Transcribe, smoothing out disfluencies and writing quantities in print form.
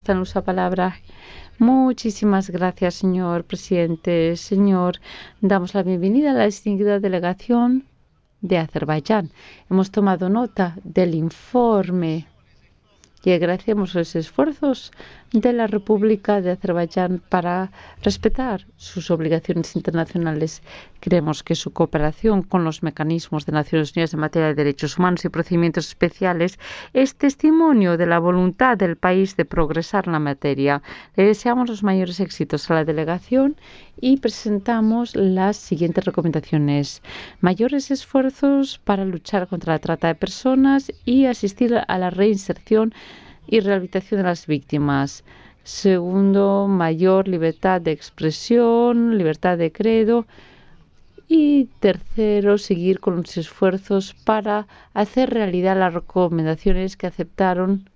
Usa palabra. Muchísimas gracias, señor presidente. Señor, damos la bienvenida a la distinguida delegación de Azerbaiyán. Hemos tomado nota del informe y agradecemos los esfuerzos de la República de Azerbaiyán para respetar sus obligaciones internacionales. Creemos que su cooperación con los mecanismos de Naciones Unidas en materia de derechos humanos y procedimientos especiales es testimonio de la voluntad del país de progresar en la materia. Le deseamos los mayores éxitos a la delegación y presentamos las siguientes recomendaciones. Mayores esfuerzos para luchar contra la trata de personas y asistir a la reinserción y rehabilitación de las víctimas. Segundo, mayor libertad de expresión, libertad de credo. Y tercero, seguir con los esfuerzos para hacer realidad las recomendaciones que aceptaron